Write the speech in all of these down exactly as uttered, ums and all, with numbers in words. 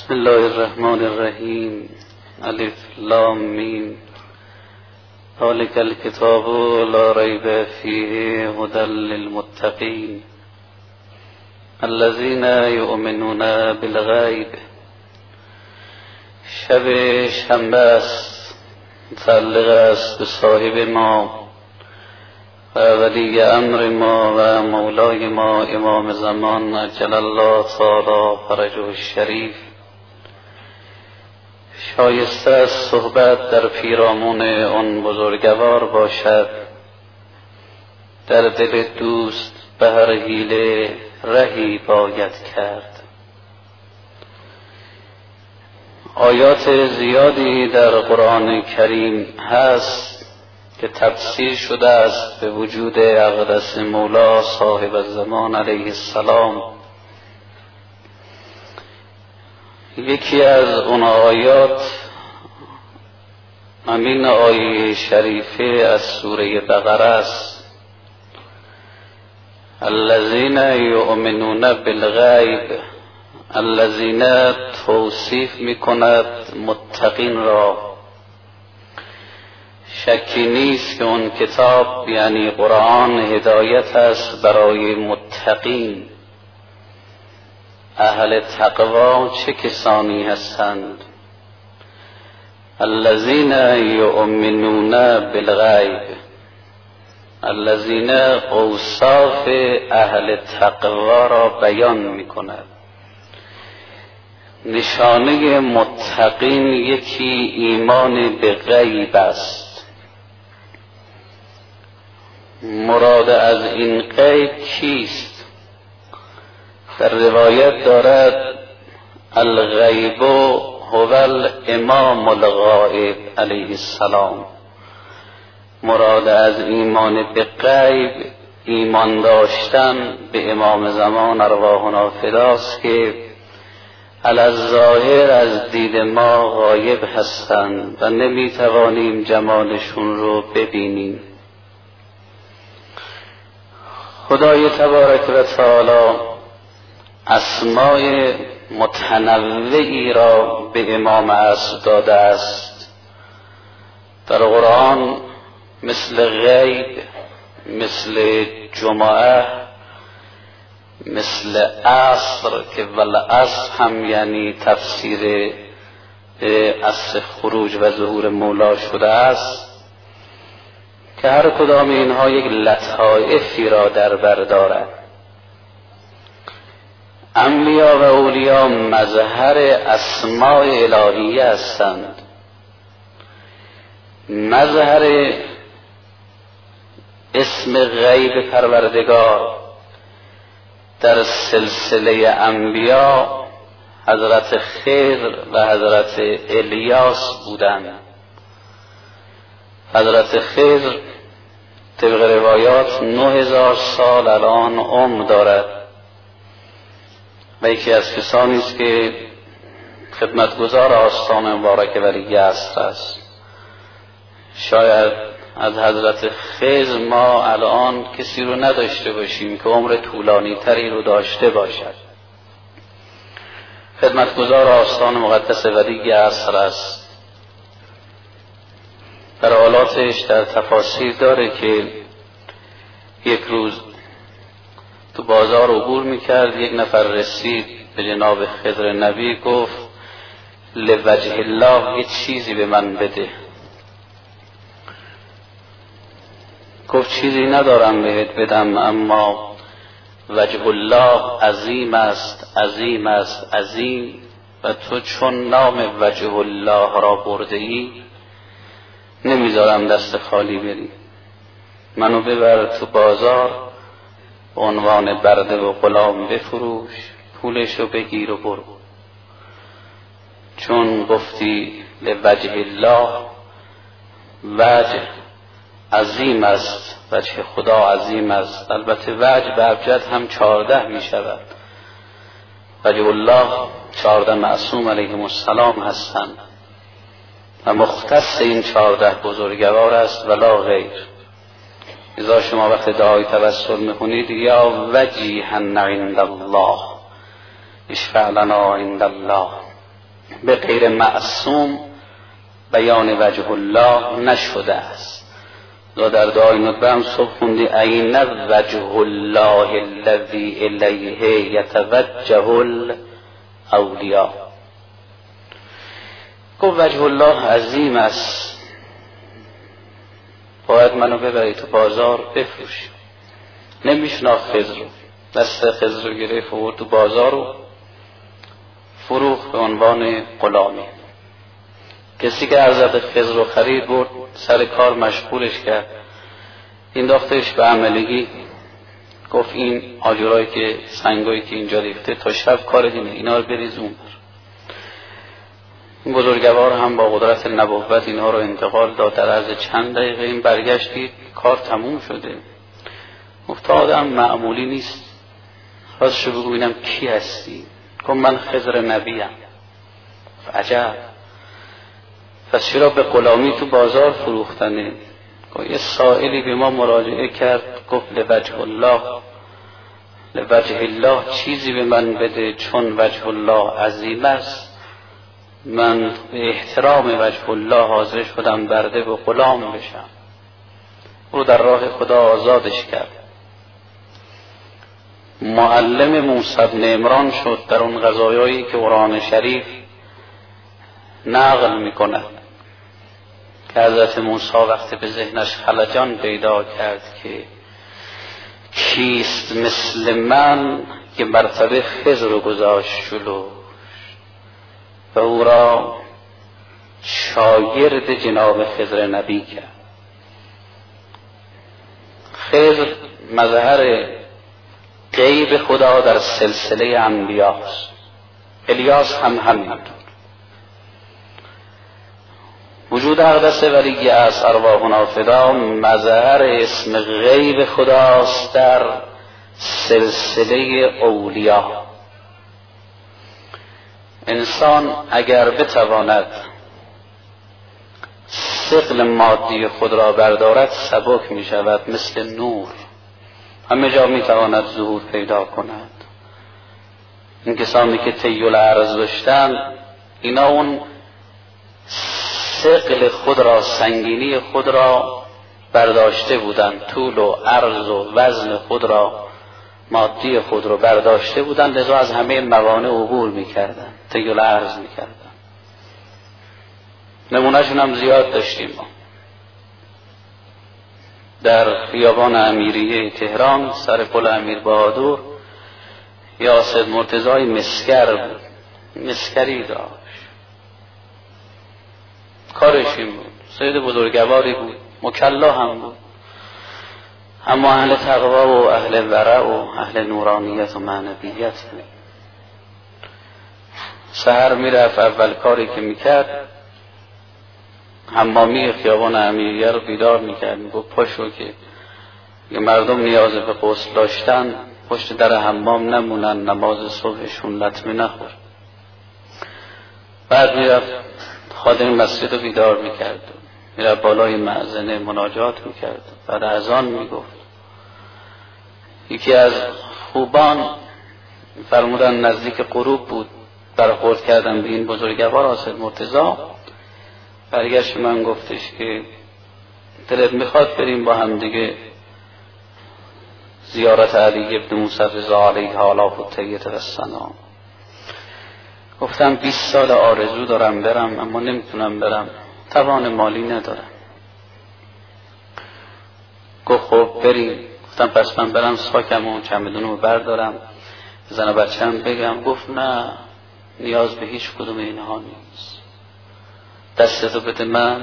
بسم الله الرحمن الرحیم. الف لام میم. ذلک الکتاب لا ریب فیه هدی للمتقین الذین یؤمنون بالغیب. شب شنبه است، متعلق است به صاحب ما و ولی امر ما و مولای ما امام زمان عجل الله تعالی فرجه الشریف. شایسته از صحبت در پیرامون آن بزرگوار باشد. در دل دوست به هر حیله رهی باید کرد. آیات زیادی در قرآن کریم هست که تفسیر شده است به وجود اقدس مولا صاحب الزمان علیه السلام. یکی از اون آیات همین آیه شریفه از سوره بقره است. الذین یؤمنون بالغیب. الذین توصیف میکند متقین را. شکی نیست که اون کتاب یعنی قرآن هدایت است برای متقین. اهل تقوا چه کسانی هستند؟ الذین یؤمنون بالغیب. الذین اوصاف اهل تقوا را بیان میکند. نشانه متقین یکی ایمان به غیب است. مراد از این غیب چیست؟ در روایت دارد الغیب هو الامام الغائب علیه السلام. مراد از ایمان به غیب ایمان داشتن به امام زمان ارواحنا فداست که علی الظاهر از دید ما غایب هستند و نمیتوانیم جمالشون رو ببینیم. خدای تبارک و تعالی اسمای متنوعی را به امام عصر داده است. در قرآن مثل غیب، مثل جمعه، مثل عصر که والعصر هم یعنی تفسیر عصر خروج و ظهور مولا شده است که هر کدام اینها یک لطایفی را در بر دارد. انبیا و اولیا مظهر اسماء الهیه هستند. مظهر اسم غیب پروردگار در سلسله انبیا حضرت خضر و حضرت الیاس بودند. حضرت خضر طبق روایات نه هزار سال الان عمر دارد و یکی از کسانی است که خدمتگزار آستان مبارک ولی عصر است. شاید از حضرت خضر ما الان کسی رو نداشته باشیم که عمر طولانی تری رو داشته باشد. خدمتگزار آستان مقدس ولی عصر است. در حالاتش در تفاسیر داره که یک روز تو بازار عبور میکرد، یک نفر رسید به جناب خضر نبی، گفت لوجه الله یه چیزی به من بده. گفت چیزی ندارم بهت بدم، اما وجه الله عظیم است، عظیم است، عظیم، و تو چون نام وجه الله را برده ای نمیذارم دست خالی بری. منو ببر تو بازار به عنوان برده و غلام بفروش، پولشو بگیر و برو. چون گفتی لوجه الله، وجه عظیم است، وجه خدا عظیم است. البته وجه به ابجد هم چارده می شود. وجه الله چارده معصوم علیهم السلام هستند و مختص این چارده بزرگوار است ولا غیر. اذا شما وقت دعای توسل میکنید یا وجیها عند الله اشفع لنا عند الله، به غیر معصوم بیان وجه الله نشده است. و در دعای ندبه هم صبح خوندی این وجه الله الذی الیه یتوجه الاولیاء. گفت وجه الله عظیم است، باید منو ببری تو بازار بفروشی. نمیشناخت خضر رو، دست خضر رو گرفت و تو بازار رو فروخت به عنوان غلامی. کسی که ارزد خضر رو خرید برد سر کار مشغولش کرد، این داختش به عملگی، گفت این آجرایی که سنگایی که اینجا ریخته تا شب کار دینه، اینا رو بریز اون بر. این بزرگوار هم با قدرت نبوت اینها رو انتقال داد. در عرض چند دقیقه این برگشتید کار تموم شده. گفت آدم معمولی نیست، راستشو بگو ببینم کی هستی؟ گفت من خضر نبیم. عجب، پس چرا به غلامی تو بازار فروختنه؟ یه سائلی به ما مراجعه کرد، گفت لوجه الله، لوجه الله چیزی به من بده چون وجه الله عظیم است، من به احترام وجه الله حاضر شدم برده به غلام بشم. او در راه خدا آزادش کرد. معلم موسی بن عمران شد در اون قضایایی که قرآن شریف نقل میکند که حضرت موسی وقتی به ذهنش خلجان پیدا کرد که کیست مثل من که مرتبه خضر رو گذاشت جلو و او را شاگرد جناب خضر نبی کرد. خضر مظهر غیب خدا در سلسله انبیاست. الیاس هم همینطور. وجود اقدس ولی از ارواحنا فدا مظهر اسم غیب خداست در سلسله اولیا. انسان اگر بتواند ثقل مادی خود را بردارد سبک می شود مثل نور، همه جا می تواند ظهور پیدا کند. این کسانی که طی العرض داشتن اینا اون ثقل خود را، سنگینی خود را برداشته بودند، طول و عرض و وزن خود را، مادی خود را برداشته بودند، لذا از همه موانع عبور میکردند، طی العرض میکردند. نمونهشون هم زیاد داشتیم ما. در خیابان امیریه تهران سر پل امیر بهادر یا سید مرتضای مسکر بود، مسکری داشت، کارش این بود. سید بزرگواری بود، مکلا هم بود، اما اهل تقوا و اهل ورع و اهل نورانیت و معنویت بود. سحر میرفت، اول کاری که میکرد حمامی خیابان امیریه رو بیدار میکرد، میگفت پاشو که یه مردم نیاز به غسل داشتن پشت در حمام نمونن، نماز صبحشون لطمه نخور. بعد میرفت خادم مسجد رو بیدار میکرد، میرفت بالای مأذنه مناجات میکرد، بعد اذان میگفت. یکی از خوبان فرمودن نزدیک غروب بود، برخورد کردم به این بزرگوار آصد مرتضی، برگشت من گفتش که دلت میخواد بریم با هم دیگه زیارت علی ابن موسی رضا علیه آلاف و تیت و السلام. گفتم بیست سال آرزو دارم برم اما نمیتونم برم، توان مالی ندارم. گفت خب بریم. گفتم پس من برم ساکم و چمدونمو بردارم زن و بچه‌م بگم. گفت نه، نیاز به هیچ کدوم اینها نیست، دستتو بده من،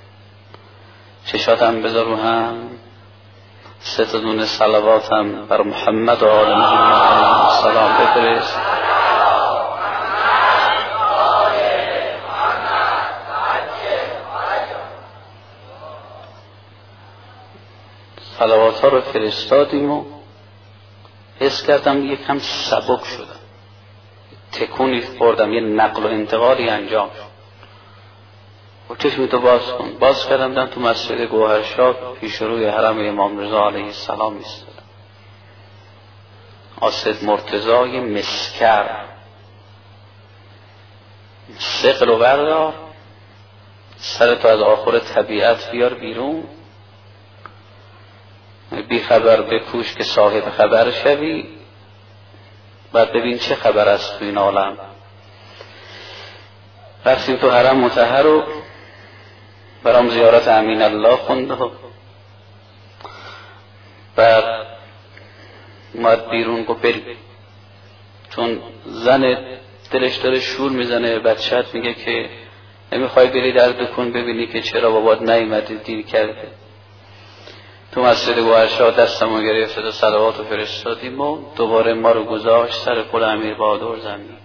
چشاتم بذار رو هم، سه تا دونه صلواتم بر محمد و آل محمد سلام بفرست. صلوات ها رو فرستادیم و حس کردم یکم سبک شدم، تکونی خوردم، یه نقل و انتقالی انجام شد. و چشمی تو باز کن. باز کردم دم تو مسجد گوهرشاد پیش روی حرم امام رضا علیه السلام ایستادم. آصد مرتضای مسکر ثقل رو بردار، سرتو از آخر طبیعت بیار بیرون، بی خبر بکوش که صاحب خبر شوی، بعد ببین چه خبر است تو این عالم. رفتیم تو حرم مطهر رو برام زیارت امین الله خونده، بعد اومد بیرون گفت بریم، چون زن دلش داره شور میزنه، بچه‌ت میگه که نمیخوای بری در دکون ببینی که چرا بابات نیومده دیر کرده. تو مسجد گوهرشاه دستمو گرفت و صلوات و فرستادیم و دوباره ما رو گذاشت سر پل امیر بهادر زمین.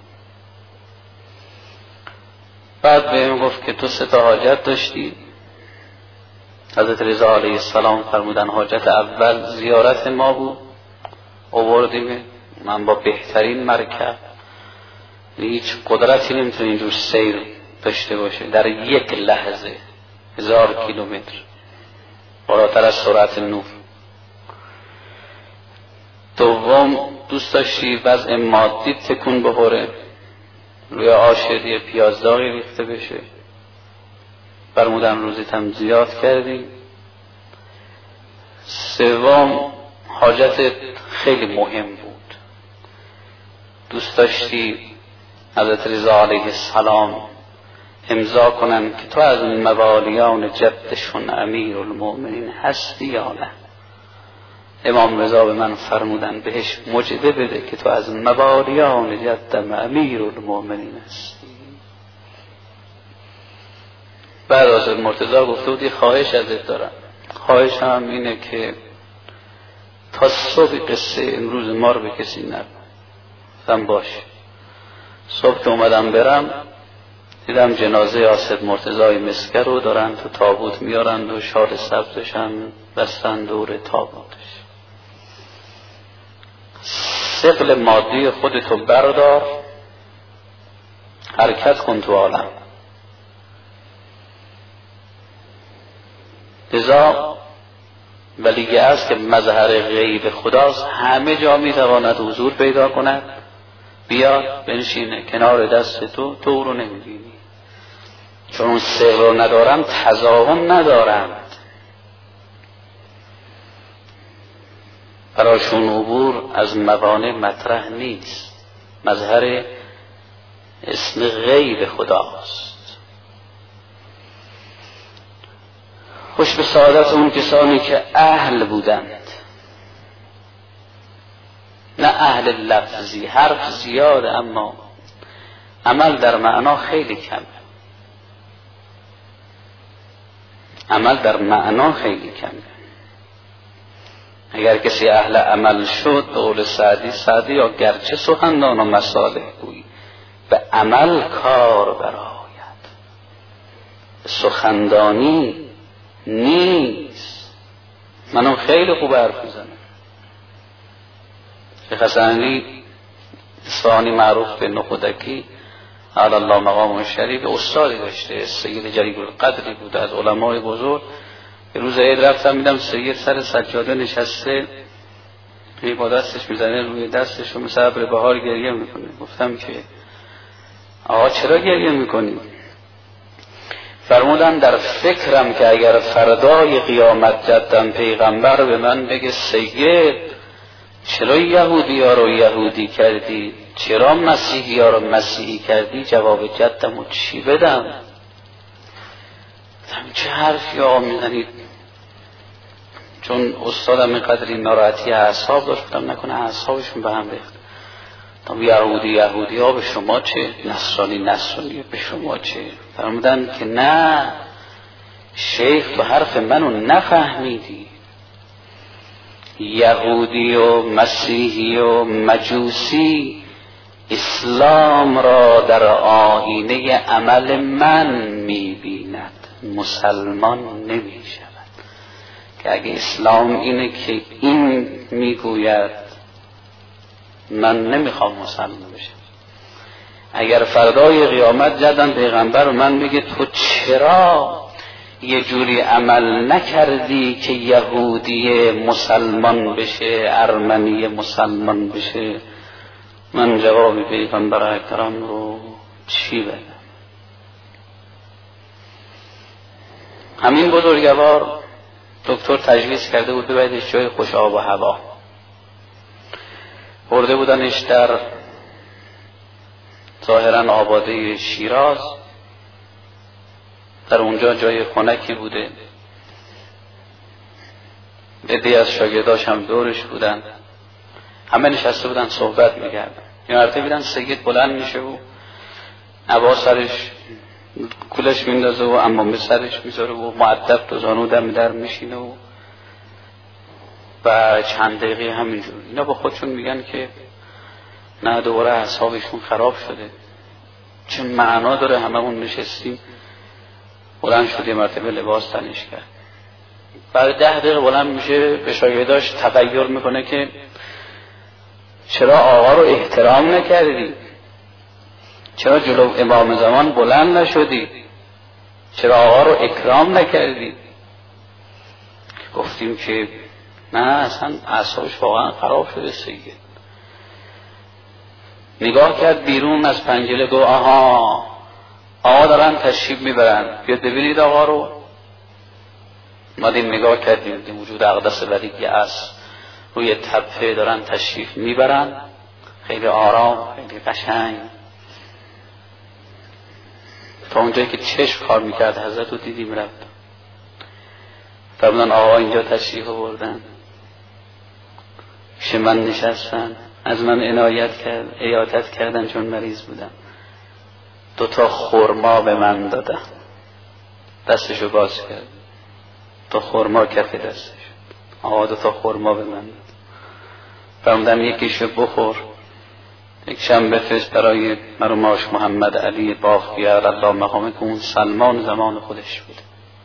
بعد بهم گفت که تو سه تا حاجت داشتی. حضرت رضا علیه السلام فرمودن حاجت اول زیارت ما بود، آوردیم من با بهترین مرکب، هیچ قدرتی نمیتونه اینجور سیر داشته باشه در یک لحظه هزار کیلومتر بالاتر از سرعت نور. دوم دوست داشتی وضع مادی تکون بخوره، روی آشدی پیازداغی ریخته بشه، فرمودن روزیت هم زیاد کردیم. سوم حاجت خیلی مهم بود، دوست داشتی حضرت رضا علیه السلام امضا کنن که تو از موالیان جدشون امیر المؤمنین هستی یا نه. امام رضا به من فرمودن بهش مجده بده که تو از موالیان جدم امیر المؤمنین هستی. بعد حضرت مرتضی گفته بودی خواهش ازت دارم، خواهش هم اینه که تا صبح قصه امروز ما رو به کسی نگم. باش. صبح که اومدم برم دیدم جنازه آصف مرتضی مسکر رو دارن تو تابوت میارند و شال سبزش هم بستن دور تابوتش. ثقل مادی خودتو بردار، حرکت کن تو عالم. لذا ولی است که مظهر غیب خداست، همه جا میتواند حضور پیدا کند. بیاد بنشینه کنار دست تو، تو رو نمیبینی، چون اون سر رو ندارند تضاهم ندارند، براشون عبور از موانع مطرح نیست. مظهر اسم غیب خداست. خوش به سعادت اون کسانی که اهل بودند، نه اهل لفظی، حرف زیاد اما عمل در معنا خیلی کم. عمل در معنا خیلی کم. اگر کسی اهل عمل شد به قول سعدی، سعدی یا گرچه سخندان و مصالح گویی به عمل کار برآید، سخندانی نیست. منو خیلی خوب حرف میزنم. شیخ حسنی اصفهانی معروف به نخودکی علی الله مقام شریف استادی داشته، سید جلیل القدری بود از علمای بزرگ. یه روز عید رفتم میدم سید سر سجاده نشسته، یه با دستش میزنه روی دستش و مثل ابر بهار گریه میکنه. گفتم که آقا چرا گریه میکنی؟ فرمودن در فکرم که اگر فردای قیامت جدم پیغمبر به من بگه سید چرا یهودی ها رو یهودی کردی، چرا مسیحی ها رو مسیحی کردی، جواب جدم رو چی بدم؟ چه حرفی آقا میزنید؟ چون استادم قدری ناراحتی اعصاب داشت، گفتم نکنه اعصابشون به هم ریخت. گفتم یهودی یهودی ها به شما چه، نصرانی نصرانی به شما چه؟ فرمودن که نه شیخ تو حرف منو نفهمیدی. یهودی و مسیحی و مجوسی اسلام را در آینه عمل من میبیند، مسلمان نمی شود. که اگه اسلام اینه که این میگوید من نمیخوام مسلمان بشم، اگر فردای قیامت جدن پیغمبر و من میگه تو چرا یه جوری عمل نکردی که یهودی مسلمان بشه، ارمنی مسلمان بشه، من جواب پیغمبر اکرم رو چی بدم؟ همین بزرگوار دکتر تجویز کرده بود ببریدش جای خوش آب و هوا. برده بودنش در ظاهرا آباده شیراز، در اونجا جای خنکی بوده، عده‌ای از شاگرداش هم دورش بودن، همه نشسته بودن صحبت میکردن. یه مرتبه دیدن سید بلند میشه و عبا سرش کولش میندازه و عمامه سرش میذاره و مؤدب دو زانو دم در میشینه و و چند دقیقه همینجور. اینا با خودشون میگن که نه دوباره اعصابشون خراب شده، چه معنا داره هممون نشستیم. بلند شد یه مرتبه لباس تنش کرد، بعد ده دقیقه بلند میشه به شاگرداش تغییر میکنه که چرا آقا رو احترام نکردی؟ چرا جلو امام زمان بلند نشدی؟ چرا آقا رو اکرام نکردی؟ گفتیم که نه اصلا اعصابش واقعا خراب شده سید. نگاه کرد بیرون از پنجره، گفت آها آقا دارن تشریف میبرن، بیاد ببینید آقا رو. مادیم نگاه کردیم دیدیم وجود اقدس ولیگی است، روی تپه دارن تشریف میبرن، خیلی آرام، خیلی قشنگ. تا اونجایی که چشم کار میکرد حضرت رو دیدیم رفت. فرمودن آقا اینجا تشریف آوردن، پیش من نشستن، از من عنایت کرد، عیادت کردن چون مریض بودم، دو تا خرما به من دادن. دستشو باز کرد، دو خرما کف دستش، آقا دو تا خرما به من داد. فرمودن یکیشو بخور، یک شم بفرست برای مرماش محمد علی باقیار الله مقامه که اون سلمان زمان خودش بود.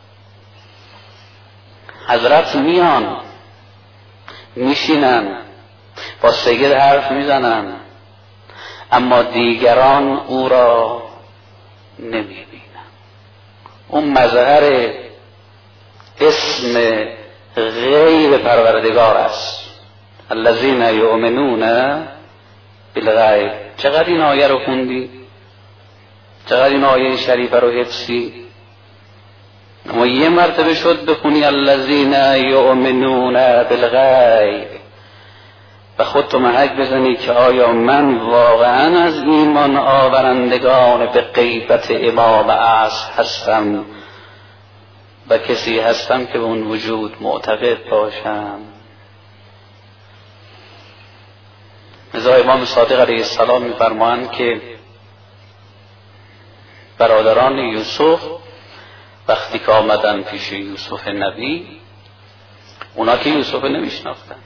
حضرت میان میشینن با سید حرف میزنن، اما دیگران او را نمیبینن. اون مظهر اسم غیب پروردگار است، الذین یؤمنون بالغیب. چقدر این آیه رو خوندی؟ چقدر این آیه شریفه رو حفظی؟ اما یه مرتبه شد بخونی الذین یؤمنون بالغیب و خودتو محک بزنی که آیا من واقعا از ایمان آورندگان به غیبت امام عصر هستم و کسی هستم که به اون وجود معتقد باشم. لذا امام صادق علیه السلام می‌فرمایند که برادران یوسف وقتی که آمدن پیش یوسف نبی، اونا که یوسف نمیشناختن،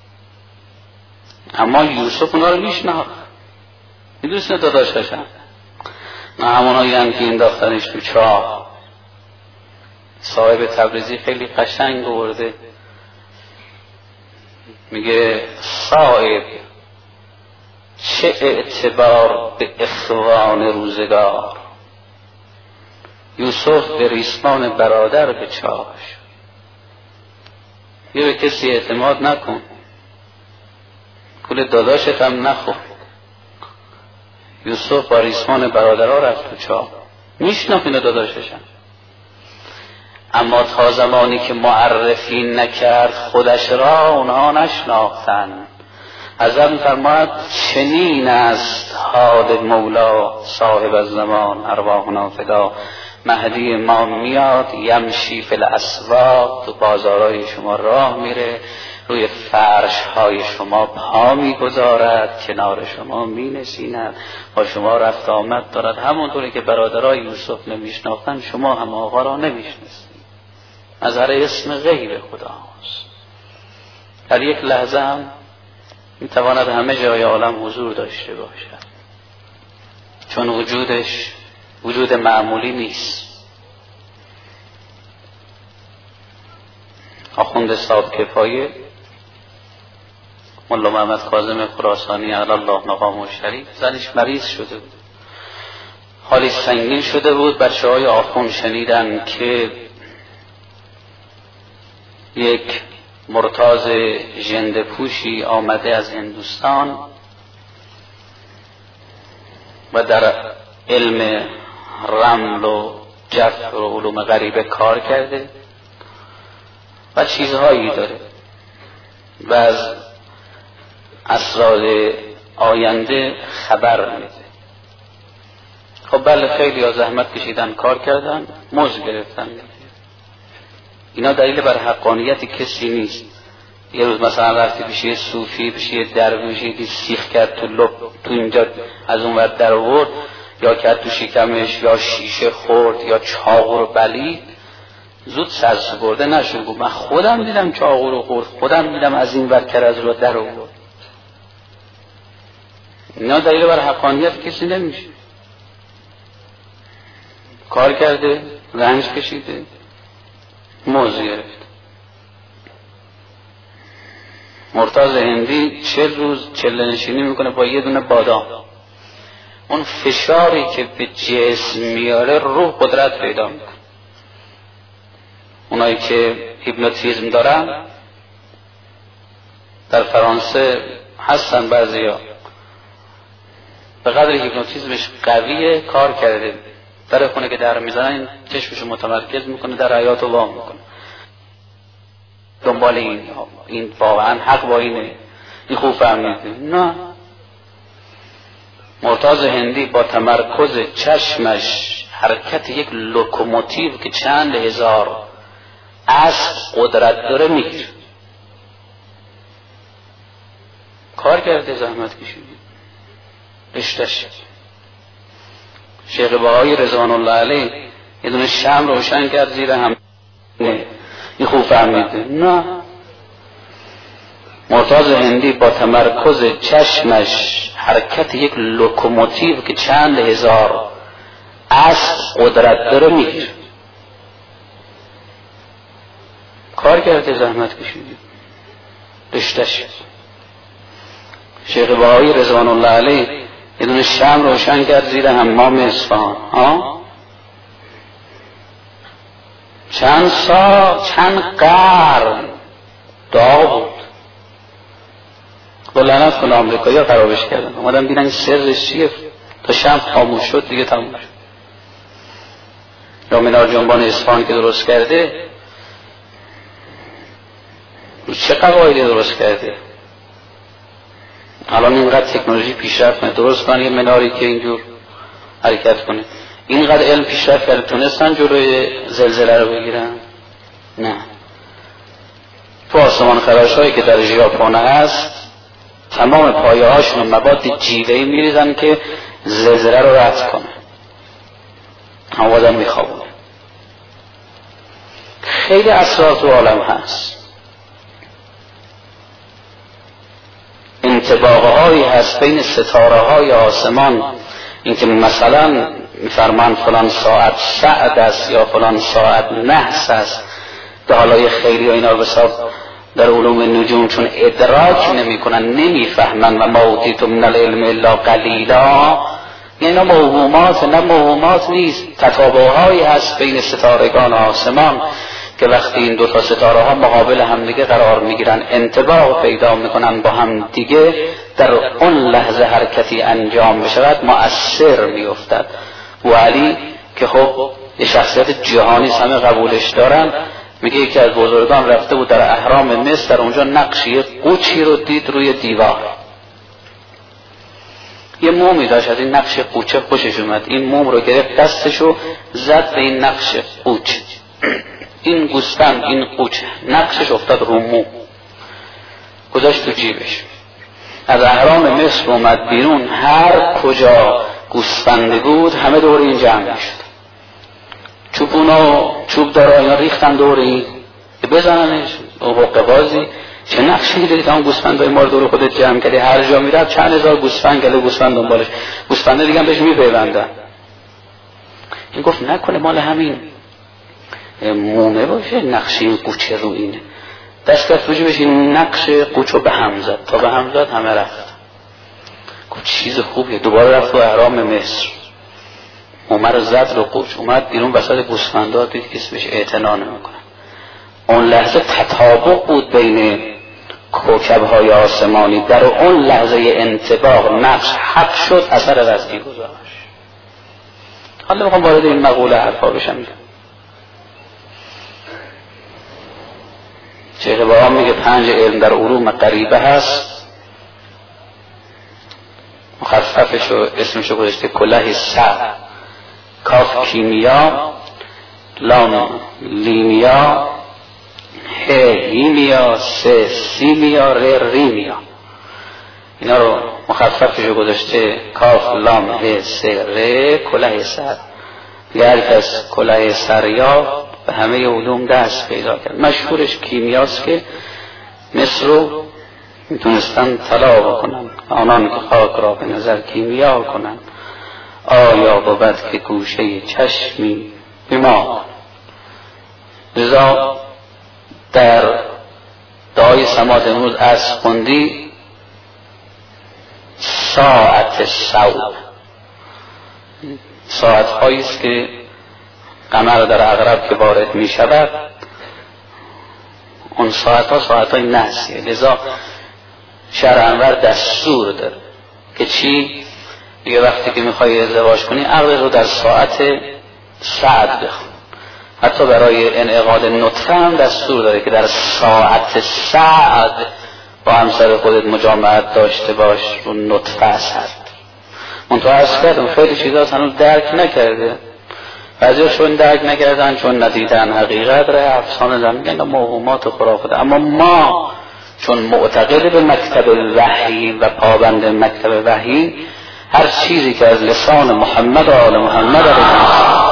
اما یوسف اونا رو میشناخت، میدونست داداششن. نه همونایی هم که انداختنش تو چاه. صاحب تبریزی خیلی قشنگ آورده، میگه صاحب چه اعتبار به اخوان روزگار، یوسف به ریسمان برادر به چاه شد. یه به کسی اعتماد نکن، کل داداشت هم نخور. یوسف با ریسمان برادرها رفت تو چاه، میشناخت اینو داداششم، اما تا زمانی که معرفی نکرد خودش را اونها نشناختن. حضرت می‌فرماید چنین است حال مولا صاحب الزمان ارواحنا فدا. مهدی ما میاد یمشی فی الاسواق، تو بازارهای شما راه میره، روی فرش های شما پا میگذارد، کنار شما مینشیند، با شما رفت آمد دارد. همونطوری که برادرای یوسف نمیشناختن شما هم آقا را نمیشناسید. مظهر اسم غیب خداست. در یک لحظه هم میتواند همه جای عالم حضور داشته باشد، چون وجودش وجود معمولی نیست. آخوند صاحب کفایه مولا محمد کاظم خراسانی علی الله مقامه شریف، زنش مریض شده بود، حالی سنگین شده بود. بچه های آخوند شنیدن که یک مرتاض ژنده پوشی آمده از هندوستان و در علم رمل و جبر و علوم غریبه کار کرده و چیزهایی داره و از اسرار آینده خبر میده. خب بله خیلی ها زحمت کشیدن، کار کردن، مزد گرفتن. اینا دلیل بر حقانیت کسی نیست. یه روز مثلا رفتی پیش یه صوفی، پیش یه درویش، یکی سیخ کرد تو لب، تو اینجا از اون ور در آورد، یا کرد تو شکمش، یا شیشه خورد، یا چاقو رو بلید، زود سرسپرده نشد. گفت من خودم دیدم چاقو رو خورد، خودم دیدم از این ور کرز رو در آورد. اینا دلیل بر حقانیت کسی نمیشه. کار کرده، رنج کشیده، موز گرفت. مرتضی هندی چل روز چله نشینی میکنه با یه دونه بادام. اون فشاری که به جسم میاره روح قدرت پیدا میکنه. اونایی که هیپنوتیزم دارن در فرانسه هستن، بعضیا به قدر هیپنوتیزمش قویه کار کرده، در خونه که در میزنن چشمشو متمرکز میکنه، در حیات رو وام میکنه، دنبال این این واقعا حق با اینه، این خوب فهمیده. نه، مرتضی هندی با تمرکز چشمش حرکت یک لوکوموتیو که چند هزار اسب قدرت داره میگیره. کار کرده، زحمت کشیده، رشته‌اش. شیخ بهایی رضوان الله علیه یه دونه شمع روشن کرد زیر هم، نه این خوب فهمیده. نه، مرتضی هندی با تمرکز چشمش حرکت یک لوکوموتیو که چند هزار اسب قدرت داره میگیره. کار کرده، زحمت کشیده، رشته‌اش. شیخ بهایی رضوان الله علیه یه دونه شمع روشن کرد زیر حمام اصفهان. ها چند سال، چند قرن داغ بود. با لعنت کنه آمریکایی ها خرابش کردن. اومدن دیدن سرش چیه، تا شمع خاموش شد دیگه تموم شد. یا منار جنبان اصفهان که درست کرده، چه قواعدی درست کرده. الان اینقدر تکنولوژی پیشرفت کنه، درست کنه یه مناری که اینجور حرکت کنه. اینقدر علم پیشرفت کرده تونستن جلوی زلزله رو بگیرن؟ نه. تو آسمان خراش هایی که در ژاپن هست تمام پایه هاشون مواد جیوه‌ای میریزن که زلزله رو رد کنه، هم آدم میخوابونه. خیلی اسرار تو عالم هست. انطباقه هایی هست بین ستاره های آسمان، اینکه مثلا میفرمان فلان ساعت سعد است یا فلان ساعت نحس است. به حالای خیلی و اینا رو بساب در علوم نجوم چون ادراک نمی کنن، نمی فهمن. و ما اوتیتم من العلم الا قلیلا، اینا موهومات، نه موهومات نیست. تطابق هایی هست بین ستارگان آسمان که وقتی این دو تا ستاره ها مقابل هم دیگه قرار میگیرن، انطباق پیدا میکنن با هم دیگه، در اون لحظه حرکتی انجام بشود مؤثر میافتد. و علی که خب یه شخصیت جهانی همه قبولش دارن، میگه یکی از بزرگان رفته بود در اهرام مصر، در اونجا نقشی قوچی رو دید روی دیوار، یه مومی داشت، از این نقش قوچه خوشش اومد، این موم رو گرفت دستشو زد به این نقش قوچ، این گوسفند، این قوچ نقشش افتاد رو مو، گذاشت تو جیبش. از اهرام مصر اومد بیرون، هر کجا گوسفندی بود همه دور این جمع میشد، چوبونا چوب داره اینا ریختن دور این که بزننش. او حقه بازی چه نقشی داری تمام گوسفندای ما رو دور خودت جمع کردی، هر جا میرفت چند هزار گوسفند گله گوسفند دنبالش، گوسفنده دیگه هم بهش میپیوندن. این گفت نکنه مال همین مومه باشه، نقش این قوچه رو اینه. دست کرد توجه بشه این نقش قوچو به هم زد، تا به هم زد همه رفت. گفت چیز خوبیه. دوباره رفت تو اهرام مصر، مومه رو زد رو قوچ، اومد بیرون وسط گوسفندا دید کسی بهش اعتنا نمیکنه. اون لحظه تطابق بود بین کوکب‌های آسمانی، در اون لحظه انطباق نقش حق شد، اثر رزمی گذاشت. حالا میخوام وارد این مقوله حرفا بشم. شیخ بهرام میگه پنج علم در علوم غریبه هست، مخففشو اسمشو گذاشته کلاه سر، کاف کیمیا، لام لیمیا، ه هیمیا، س سیمیا، ر ریمیا. اینا رو مخففشو گذاشته کاف لام ه س ر کلاه سر. هر کس کلاه سر یا به همه علوم دست پیدا کرد. مشهورش کیمیاست که مصر رو میتونستن طلا بکنن، آنان که خاک را به نظر کیمیا کنن، آیا بود که گوشه چشمی بما. لذا در دعای سماعت امروز از خوندی ساعت صوب، ساعت هاییست که قمر در عقرب که وارد می شود اون ساعت ها ساعت های نحسیه. لذا شرع انور دستور داره که چی؟ دیگه وقتی که میخوای ازدواج کنی عقد رو در ساعت سعد بخون. حتی برای انعقاد نطفه هم دستور داره که در ساعت سعد با همسر خودت مجامعت داشته باش رو نطفه اثر. منطقه از کردم خیلی چیزا هنوز درک نکرده، بعضی چون درک نکردن چون ندیدن حقیقت را افسانه دارن میگن موهومات خرافاته. اما ما چون معتقد به مکتب وحی و پابند مکتب وحی، هر چیزی که از لسان محمد و آل محمد علیه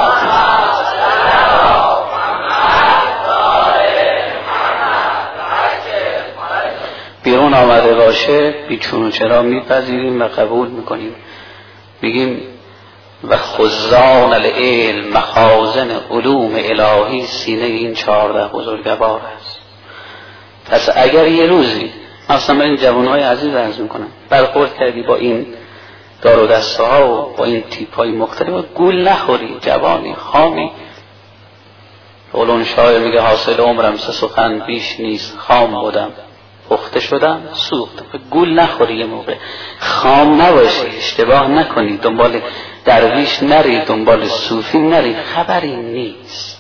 بیرون آمده باشه بیچون و چرا میپذیریم و قبول میکنیم. میگیم و خزان العلم مخازن علوم الهی سینه این چهارده بزرگوار است. پس اگر یه روزی مثلا این جوانهای عزیز عرض میکنم برخورد کردی با این دار و دسته ها و با این تیپ های مختلف، گول نخوری، جوانی خامی. اولون شاعر میگه حاصل عمرم سه سخن بیش نیست، خام بودم پخته شدم سوختم. گول نخوری، یه موقع خام نباشی، اشتباه نکنی، دنبال درویش نری، دنبال صوفی نری، خبری نیست.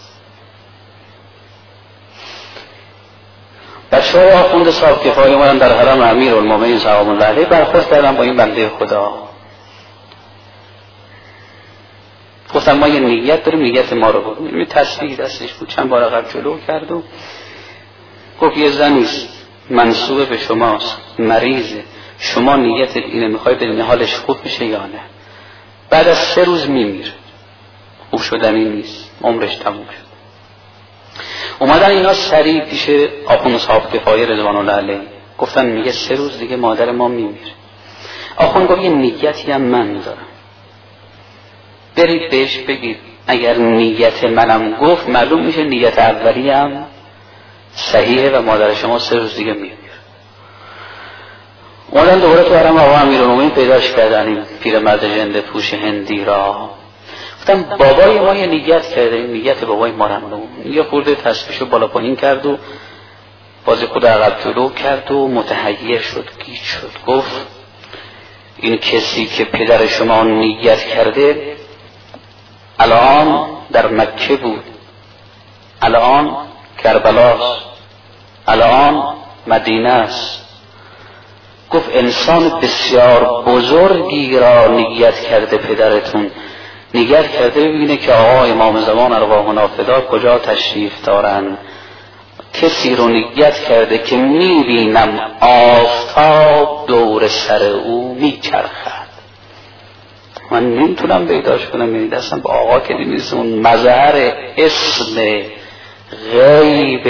بچه های آخوند صاحب کفایی اومدن در حرم امیرالمومنین سلام الله علیه برخورد کردن با این بنده خدا. گفتن ما یه نیت داریم، نیت ما رو بگو. یه تسبیح دستش بود، چند بار عقب جلو کرد و گفت یه زنیست منصوب به شماست، مریضه، شما نیت اینه میخوای بدونی حالش خوب میشه یا نه. بعد از سه روز میمیره، خوب شدنی نیست، عمرش تموم شد. اومدن اینا سریع پیش آخوند صاحب کفایه رضوان الله علیه گفتن میگه سه روز دیگه مادر ما میمیره. آخوند گفت یه نیتی هم من دارم، برید بهش بگید اگر نیت منم گفت معلوم میشه نیت اولی هم صحیحه و مادر شما سه روز دیگه میمیره. اومدن دوباره تو حرم آقا امیرالمومنین پیداش کردن این پیرمرد ژنده پوش هندی را. گفتم بابای ما یه نیت کرده، این نیت بابای ما رو یه خورده تسبیحشو بالا پایین کرد و بازی خود عقب جلو کرد و متحیر شد، گیج شد. گفت این کسی که پدر شما نیت کرده الان در مکه بود، الان کربلاست، الان مدینه است. گفت انسان بسیار بزرگی را نیت کرده پدرتون، نیت کرده ببینه که آقا امام زمان ارواحنا فدا کجا تشریف دارن. کسی رو نیت کرده که میبینم آفتاب دور سر او میچرخد. من نمیتونم پیداش کنم، یعنی دستم با آقا که نیست، اون مظهر اسم غیب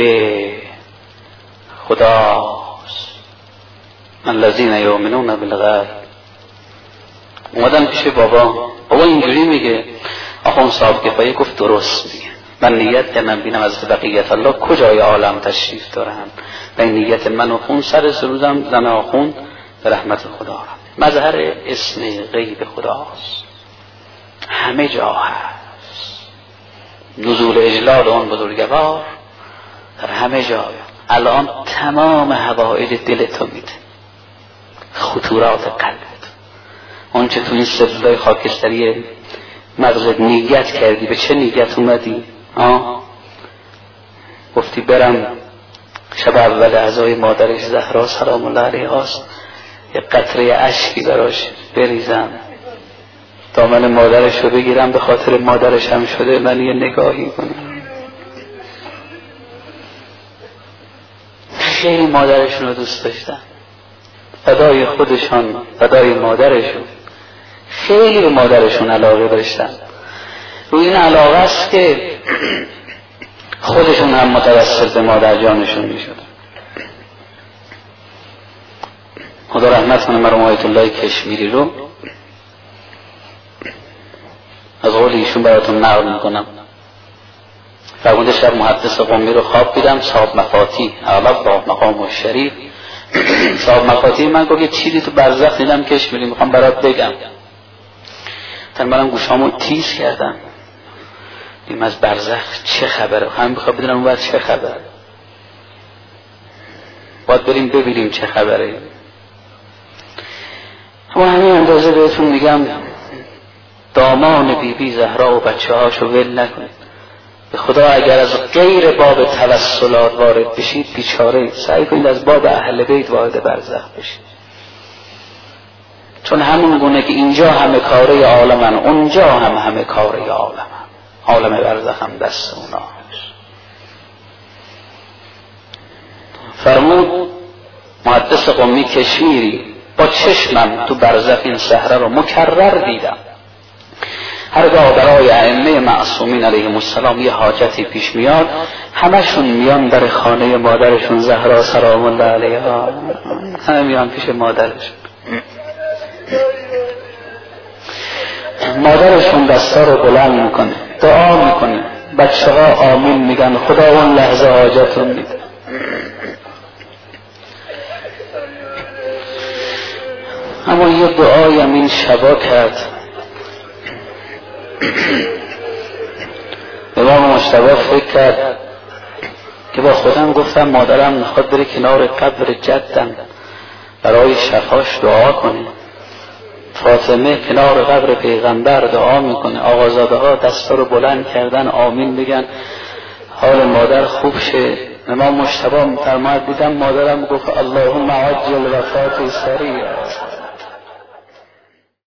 خداست. الذین یؤمنون بالغیب. اومدن پیش بابا، بابا اینجوری میگه. آخوند صاحب کفایه گفت درست میگه، من نیت کردم بینم از بقیت الله کجای عالم تشریف دارن و این نیت من و خون سر سروزم زن آخوند به رحمت خدا را. مظهر اسم غیب خداست، همه جا هست. نزول اجلال اون بزرگوار در همه جا. الان تمام حوائج دلتو میده، خطورات قلبت، اون چه تو این سلولای خاکستری مغزت نیت کردی، به چه نیت اومدی؟ آه گفتی برم شب اول عزای مادرش زهرا سلام الله علیها است یه قطره اشکی براش بریزم، دامن مادرش رو بگیرم، به خاطر مادرش هم شده من یه نگاهی کنم. خیلی مادرشون رو دوست داشتن، فدای خودشان فدای مادرشون، خیلی به مادرشون علاقه داشتن. رو این علاقه است که خودشون هم متوسل به مادر جانشون می شدن. خدا رحمت کنه مرحوم آیت الله کشمیری رو از قول ایشون براتون نقل میکنم. فرموده شب محدث قمی رو خواب دیدم، صاحب مفاتیح اعلی با مقام و شریف. صاحب مفاتیح من گفت یه چیزی تو برزخ دیدم کشمیری، میخوام برات بگم. تن منم گوشامو تیز کردم، دیم از برزخ چه خبره، هم میخوام بدونم اون وقت چه خبره، باید بریم ببینیم چه خبره. اما همین اندازه بهتون میگم دامان بی بی زهرا و بچه هاشو ول نکنید. به خدا اگر از غیر باب توسلات وارد بشید بیچاره، سعی کنید از باب اهل بیت وارد برزخ بشید، چون همون گونه که اینجا همه کاره عالمن اونجا هم همه کاره عالمن، عالم برزخ هم دست اوناست. فرمود محدث قمی کشمیری با چشمم تو برزخ این صحنه رو مکرر دیدم. هرگاه برای ائمه معصومین علیهم السلام یه حاجتی پیش میاد همشون میان در خانه مادرشون زهرا سلام الله علیها، همه میان پیش مادرشون. مادرشون دستا رو بلند میکنه، دعا میکنه، بچه ها آمین میگن، خدا اون لحظه حاجتون میده. اما یه دعایی هم این شبا کرد. امام مجتبی فکر کرد که با خودم گفتم مادرم میخواد بره کنار قبر جدم برای شفاش دعا کنه. فاطمه کنار قبر پیغمبر دعا میکنه، آقازاده ها دستا رو بلند کردن آمین بگن حال مادر خوب شه. امام مجتبی فرمود دیدم مادرم گفت اللهم عجل وفاتی سریع.